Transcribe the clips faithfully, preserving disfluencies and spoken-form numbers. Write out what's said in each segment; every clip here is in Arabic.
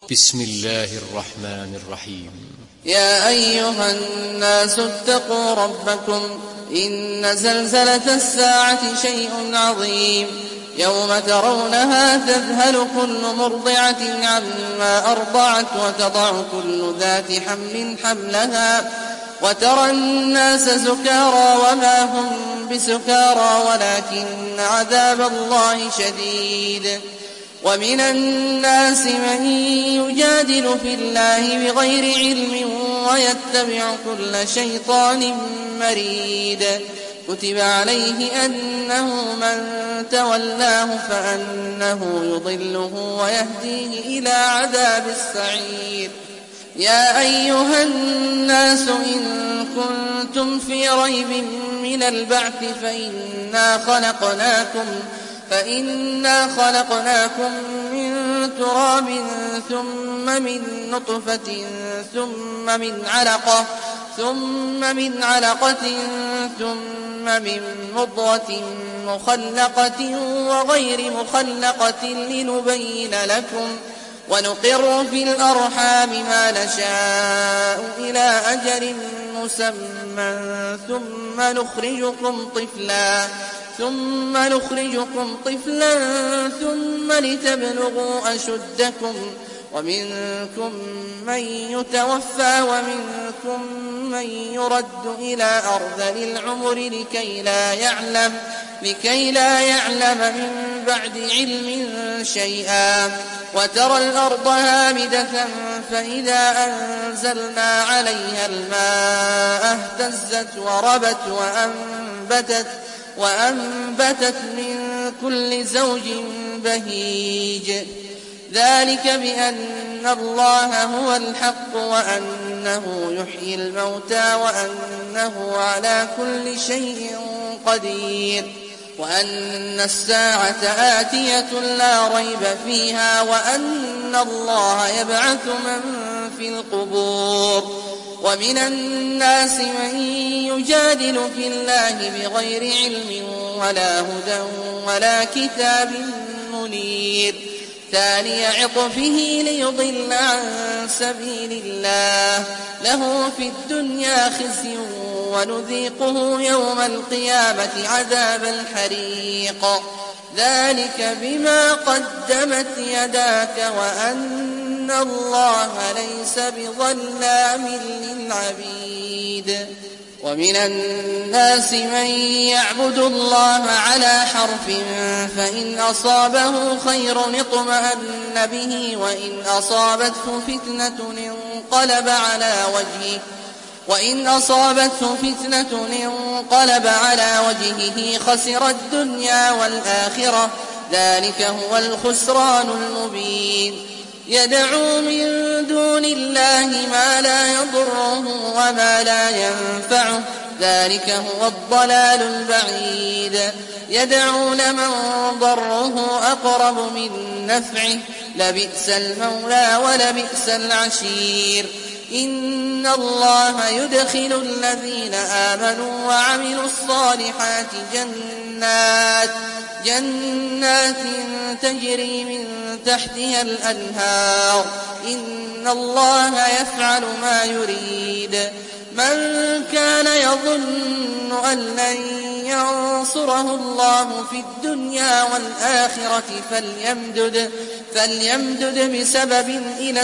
بسم الله الرحمن الرحيم. يا أيها الناس اتقوا ربكم إن زلزلة الساعة شيء عظيم يوم ترونها تذهل كل مرضعة عما أرضعت وتضع كل ذات حمل حملها وترى الناس سكارى وما هم بسكارى ولكن عذاب الله شديد. ومن الناس من يجادل في الله بغير علم ويتبع كل شيطان مريد. كتب عليه أنه من تولاه فأنه يضله ويهديه إلى عذاب السعير. يا أيها الناس إن كنتم في ريب من البعث فإنا خلقناكم فإنا خلقناكم من تراب ثم من نطفة ثم من علقة ثم من علقة ثم من مضغة مخلقة وغير مخلقة لنبين لكم ونقر في الأرحام ما نشاء إلى أجل مسمى ثم نخرجكم طفلا ثم نخرجكم طفلا ثم لتبلغوا أشدكم ومنكم من يتوفى ومنكم من يرد إلى أرذل العمر لكي لا يعلم لكي لا يعلم من بعد علم شيئا. وترى الأرض هامدة فإذا أنزلنا عليها الماء اهتزت وربت وأنبتت وأنبتت من كل زوج بهيج. ذلك بأن الله هو الحق وأنه يحيي الموتى وأنه على كل شيء قدير وأن الساعة آتية لا ريب فيها وأن الله يبعث من في القبور. ومن الناس من يجادل في الله بغير علم ولا هدى ولا كتاب منير. ثاني عطفه ليضل عن سبيل الله له في الدنيا خزي ونذيقه يوم القيامة عذاب الحريق. ذلك بما قدمت يداك وأن الله ليس بظلام للعبيد. ومن الناس من يعبد الله على حرف فإن أصابه خير اطمأن به وإن أصابته فتنة انقلب على وجهه وإن أصابته فتنة انقلب على وجهه خسر الدنيا والآخرة. ذلك هو الخسران المبين. يدعو من دون الله ما لا يضره وما لا ينفعه ذلك هو الضلال البعيد. يدعو لمن ضره أقرب من نفعه لبئس المولى ولبئس العشير. إن الله يدخل الذين آمنوا وعملوا الصالحات جنات جنات تجري من تحتها الأنهار. إن الله يفعل ما يريد. من كان يظن أن لن ينصره الله في الدنيا والآخرة فليمدد, فليمدد بسبب إلى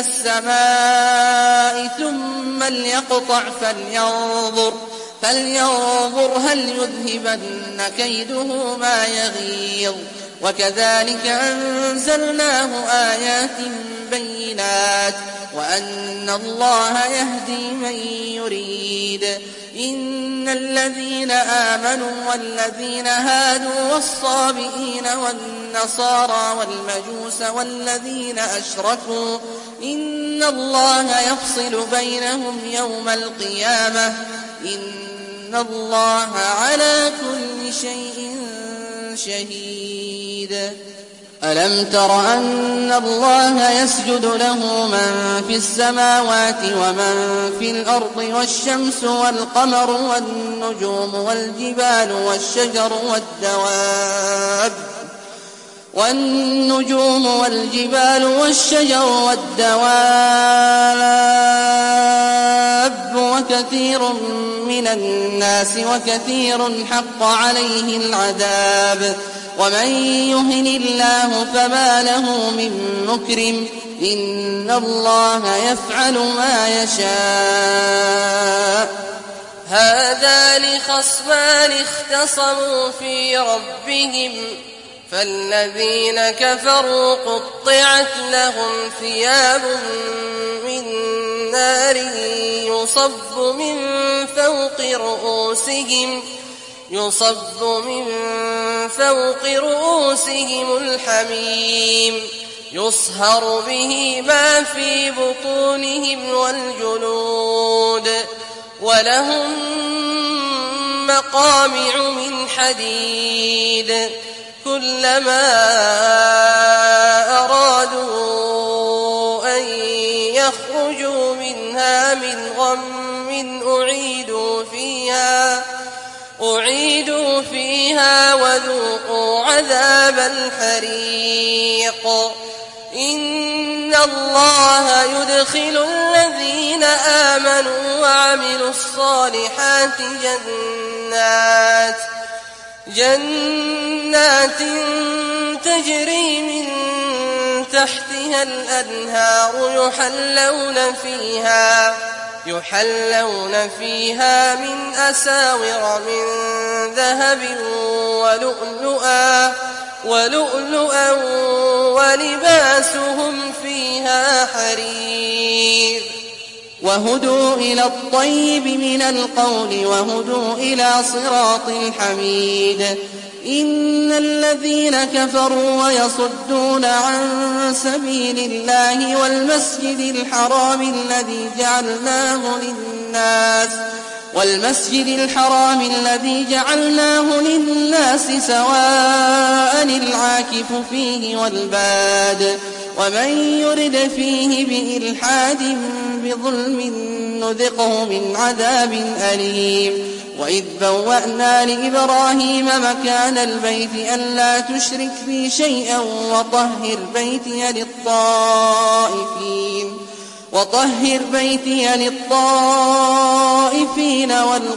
السماء ثم ليقطع فلينظر, فلينظر هل يذهبن كيده ما يغيظ. وكذلك أنزلناه آيات بينات وأن الله يهدي من يريد. إن الذين آمنوا والذين هادوا والصابئين والنصارى والمجوس والذين أشركوا إن الله يفصل بينهم يوم القيامة. إن الله على كل شيء شهيد. ألم تر أن الله يسجد له من في السماوات ومن في الأرض والشمس والقمر والنجوم والجبال والشجر والدواب والنجوم والجبال والشجر والدواب وكثير من الناس وكثير حق عليه العذاب ومن يهن الله فما له من مكرم إن الله يفعل ما يشاء. هذان خصمان اختصموا في ربهم فالذين كفروا قطعت لهم ثياب من نار يصب من فوق رؤوسهم يصب من فوق رؤوسهم الحميم يصهر به ما في بطونهم والجلود ولهم مقامع من حديد كلما أرادوا أن يخرجوا منها من غم أعيدوا فيها أعيدوا فيها وذوقوا عذاب الحريق. إن الله يدخل الذين آمنوا وعملوا الصالحات جنات جنات تجري من تحتها الأنهار يحلون فيها يحلون فيها من أساور من ذهب ولؤلؤا ولؤلؤا ولباسهم فيها حرير. وهدوا إلى الطيب من القول وهدوا إلى صراط الحميد. إن الذين كفروا ويصدون عن سبيل الله والمسجد الحرام الذي جعلناه للناس والمسجد الحرام الذي جعلناه للناس سواء العاكف فيه والباد ومن يرد فيه بإلحاد بظلم نذقه من عذاب أليم. وإذ بوأنا لإبراهيم مكان البيت ألا تشرك بي شيئا وطهر بيتي للطائفين وطهر بيتي للطائفين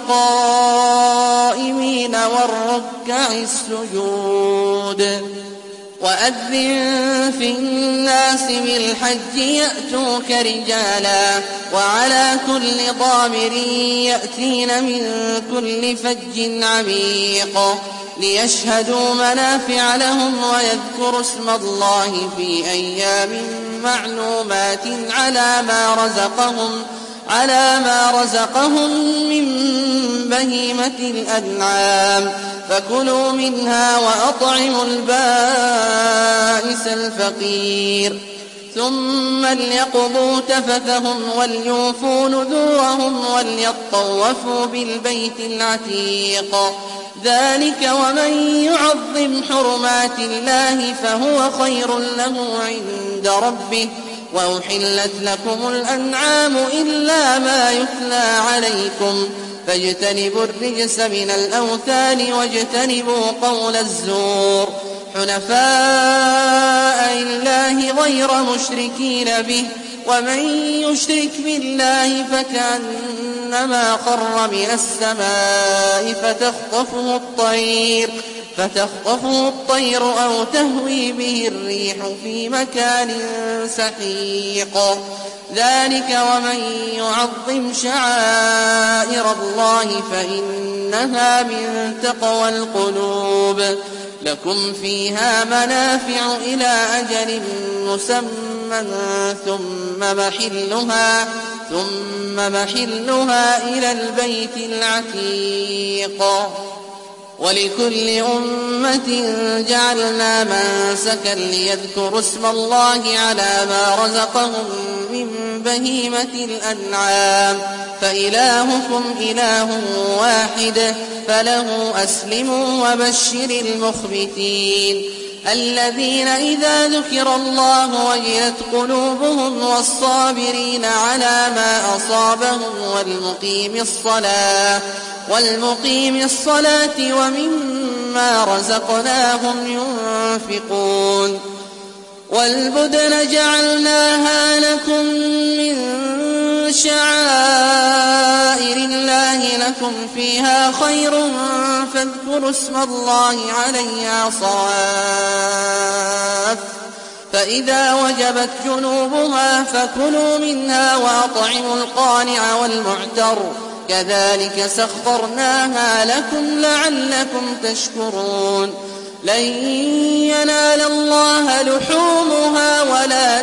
والقائمين والركع السجود. وأذن في الناس بالحج يأتوك رجالا وعلى كل ضامر يأتين من كل فج عميق ليشهدوا منافع لهم ويذكروا اسم الله في أيام معلومات على ما رزقهم على ما رزقهم من بهيمة الأنعام فكلوا منها وأطعموا البائس الفقير ثم ليقضوا تفثهم وليوفوا نذورهم وليطوفوا بالبيت العتيق. ذلك ومن يعظم حرمات الله فهو خير له عند ربه. وأحلت لكم الأنعام إلا ما يتلى عليكم فاجتنبوا الرجس من الأوثان واجتنبوا قول الزور حنفاء لله غير مشركين به ومن يشرك بالله فكأنما خر من السماء فتخطفه الطير فتخطفه الطير أو تهوي به الريح في مكان سحيق. ذلك ومن يعظم شعائر الله فإنها من تقوى القلوب. لكم فيها منافع إلى أجل مسمى ثم محلها ثم محلها إلى البيت العتيق. ولكل أمة جعلنا منسكا ليذكروا اسم الله على ما رزقهم من بهيمة الأنعام فإلهكم إله واحد فله أسلموا وبشر المخبتين الذين إذا ذكر الله وجلت قلوبهم والصابرين على ما أصابهم والمقيم الصلاة والمقيم الصلاة ومما مما رزقناهم ينفقون والبدن جعلناها لكم من شعائر الله لكم فيها خير فاذكروا اسم الله عليها صواف فإذا وجبت جنوبها فكلوا منها وأطعموا القانع والمعتر كذلك سخرناها لكم لعلكم تشكرون لن ينال الله لحومها ولا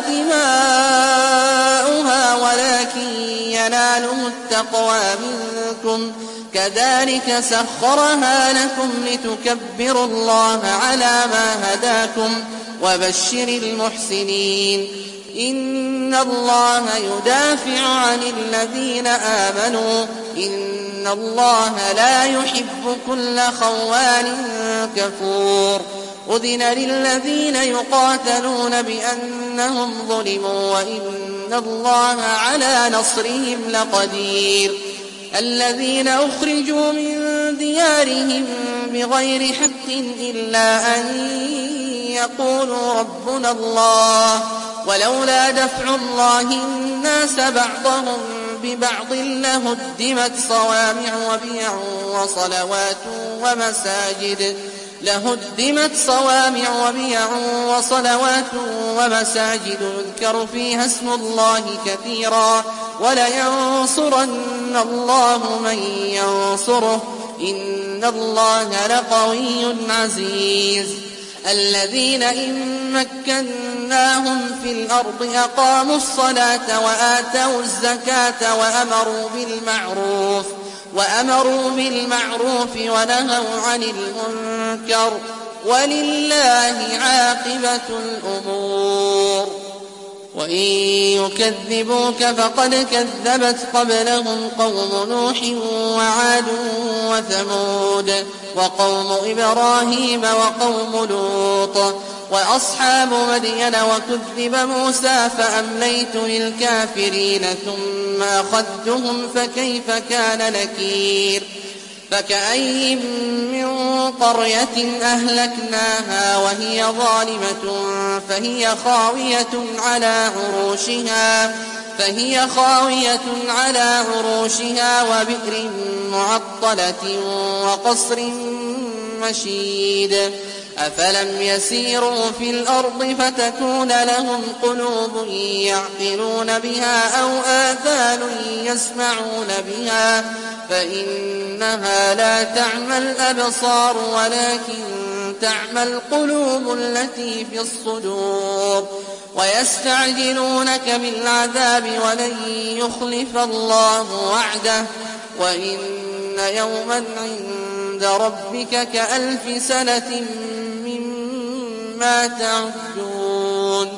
دماؤها ولكن يناله التقوى منكم كذلك سخرها لكم لتكبروا الله على ما هداكم وبشر المحسنين إن الله يدافع عن الذين آمنوا إن الله لا يحب كل خوان كفور أذن للذين يقاتلون بأنهم ظلموا وإن الله على نصرهم لقدير الذين أخرجوا من ديارهم بغير حق إلا أن يقولوا ربنا الله ولولا دفع الله الناس بعضهم ببعض لهدمت صوامع وبيع وصلوات ومساجد لهدمت صوامع وبيع وصلوات ومساجد يذكر فيها اسم الله كثيرا ولينصرن الله من ينصره إن الله لقوي عزيز الذين إن مكناهم في الأرض أقاموا الصلاة وآتوا الزكاة وأمروا بالمعروف وأمروا بالمعروف ونهوا عن المنكر ولله عاقبة الأمور وإن يكذبوك فقد كذبت قبلهم قوم نوح وعاد وثمود وقوم إبراهيم وقوم لوط وأصحاب مدين وكذب موسى فأمليت للكافرين ثم أخذتهم فكيف كان نكير فكأي من قرية أهلكناها وهي ظالمة فهي خاوية على عروشها فهي خاوية على عروشها وبئر معطلة وقصر مشيد أفلم يسيروا في الأرض فتكون لهم قلوب يعقلون بها أو آذان يسمعون بها فإنها لا تعمى الأبصار ولكن تعمى القلوب التي في الصدور ويستعجلونك بالعذاب ولن يخلف الله وعده وإن يوما عند ربك كألف سنة مما تعدون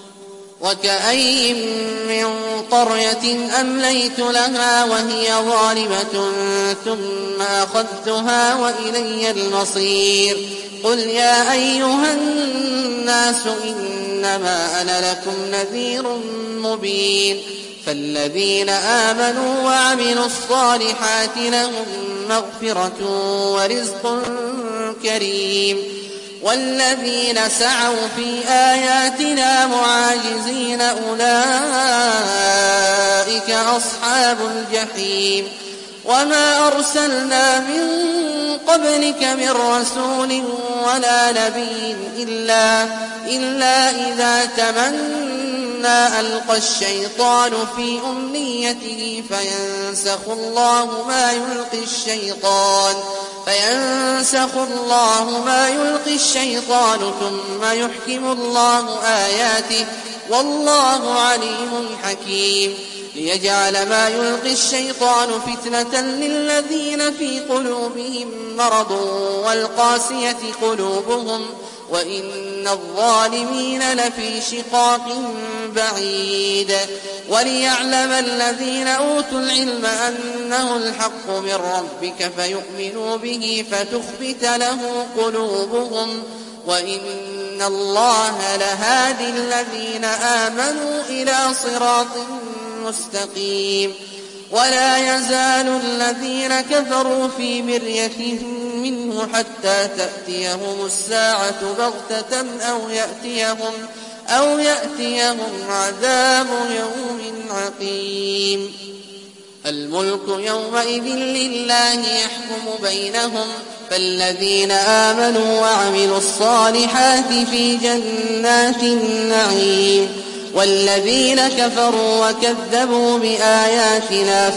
وكأي من قرية أمليت لها وهي ظالمة ثم أخذتها وإلي المصير قل يا أيها الناس إنما أنا لكم نذير مبين فالذين آمنوا وعملوا الصالحات لهم مغفرة ورزق كريم والذين سعوا في آياتنا معاجزين أولئك أصحاب الجحيم وما أرسلنا من قبلك من رسول ولا نبي إلا, إلا إذا تمنى ألقى الشيطان في أمنيته فينسخ الله ما يلقي الشيطان فينسخ الله ما يلقي الشيطان ثم يحكم الله آياته والله عليم حكيم ليجعل ما يلقي الشيطان فتنة للذين في قلوبهم مرض والقاسية قلوبهم وإن الظالمين لفي شقاق بعيد وليعلم الذين أوتوا العلم أنه الحق من ربك فيؤمنوا به فتخبت له قلوبهم وإن الله لهادي الذين آمنوا إلى صراط مستقيم ولا يزال الذين كفروا في مرية منه حتى تأتيهم الساعة بغتة أو يأتيهم, أو يأتيهم عذاب يوم عقيم. الملك يومئذ لله يحكم بينهم، فالذين آمنوا وعملوا الصالحات في جنات النعيم، والذين كفروا وكذبوا بآياتنا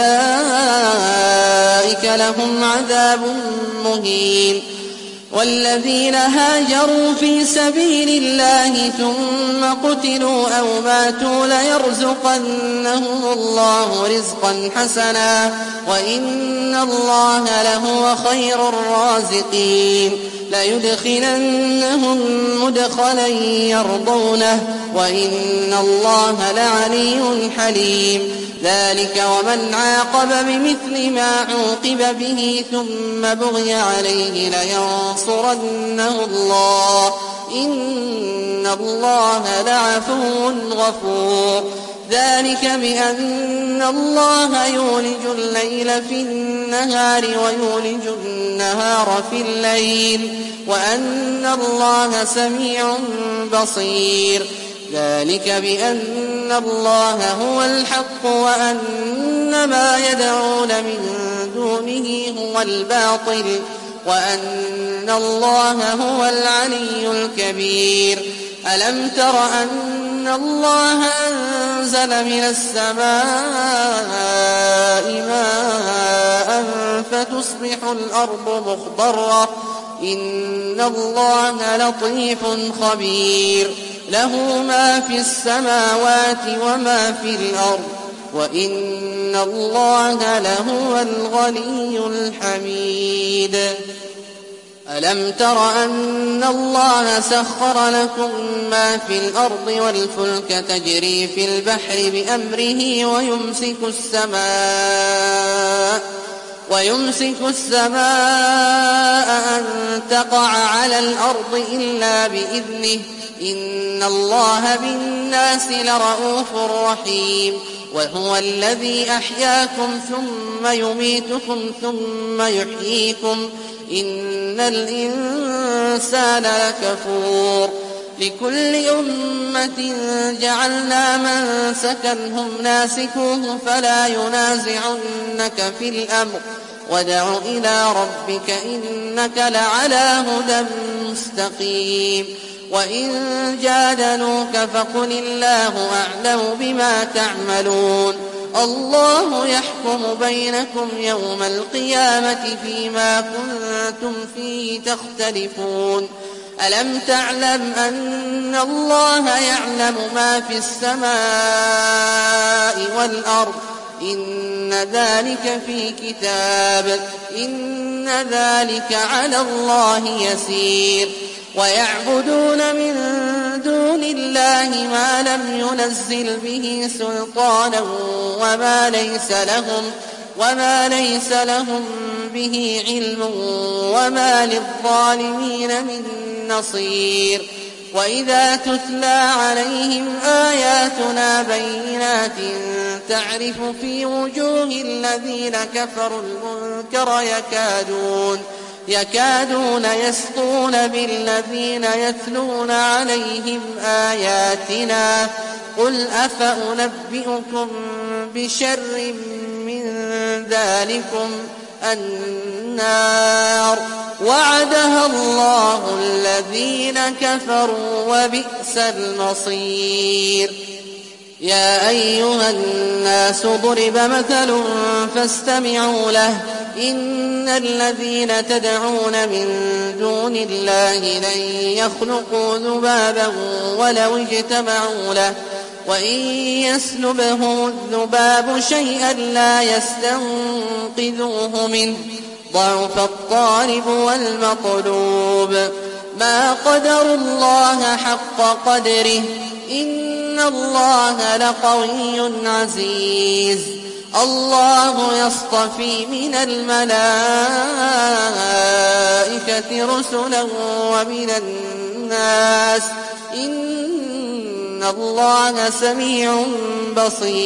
فأولئك لهم عذاب مهين. والذين هاجروا في سبيل الله ثم قتلوا أو ماتوا ليرزقنهم الله رزقا حسنا وإن الله لهو خير الرازقين. ليدخلنهم مدخلا يرضونه وإن الله لعلي حليم. ذلك ومن عاقب بمثل ما عوقب به ثم بغي عليه لينصرنه الله إن الله لعفو غفور. ذلك بأن الله يولج الليل في النهار ويولج النهار في الليل وأن الله سميع بصير. ذلك بأن الله هو الحق وأن ما يدعون من دونه هو الباطل وأن الله هو العلي الكبير. ألم تر أن الله أنزل من السماء ماء فتصبح الأرض مخضرة إن الله لطيف خبير. له ما في السماوات وما في الأرض وإن الله لهو الغني الحميد. ألم تر أن الله سخر لكم ما في الأرض والفلك تجري في البحر بأمره ويمسك السماء ويمسك السماء أن تقع على الأرض إلا بإذنه إن الله بالناس لرءوف رحيم. وهو الذي أحياكم ثم يميتكم ثم يحييكم إن الإنسان لكفور. لكل أمة جعلنا منسكا هم ناسكوه فلا ينازعنك في الأمر وادع إلى ربك إنك لعلى هدى مستقيم. وإن جادلوك فقل الله أعلم بما تعملون الله يحكم بينكم يوم القيامة فيما كنتم فيه تختلفون. ألم تعلم أن الله يعلم ما في السماء والأرض إن ذلك في كتاب إن ذلك على الله يسير. ويعبدون من دون الله ما لم ينزل به سلطانا وما ليس لهم وما ليس لهم به علم وما للظالمين من نصير. وإذا تتلى عليهم آياتنا بينات تعرف في وجوه الذين كفروا المنكر يكادون يكادون يسطون بالذين يتلون عليهم آياتنا قل أفأنبئكم بشر من ذلكم النار وعدها الله الذين كفروا وبئس المصير. يا أيها الناس ضرب مثل فاستمعوا له إن الذين تدعون من دون الله لن يخلقوا ذبابا ولو اجتمعوا له وإن يسلبهم الذباب شيئا لا يستنقذوه منه ضعف الطالب والمطلوب. ما قدروا الله حق قدره إن الله لقوي عزيز. الله يصطفي من الملائكة رسلا ومن الناس إن الله سميع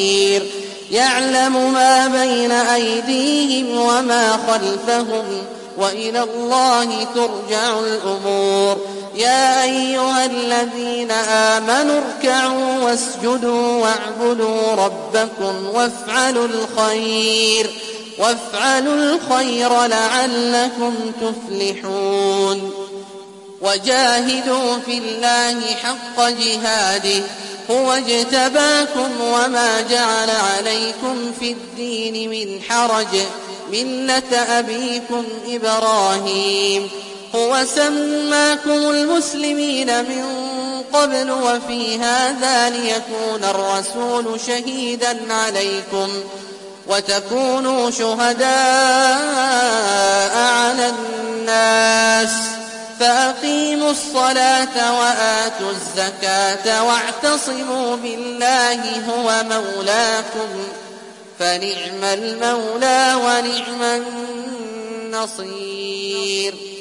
بصير. يعلم ما بين أيديهم وما خلفهم وإلى الله ترجع الأمور. يا أيها الذين آمنوا اركعوا واسجدوا واعبدوا ربكم وافعلوا الخير وافعلوا الخير لعلكم تفلحون. وجاهدوا في الله حق جهاده هو اجتباكم وما جعل عليكم في الدين من حرج ملة أبيكم إبراهيم هو سماكم المسلمين من قبل وفي هذا ليكون الرسول شهيدا عليكم وتكونوا شهداء على الناس فأقيموا الصلاة وآتوا الزكاة واعتصموا بالله هو مولاكم فنعم المولى ونعم النصير.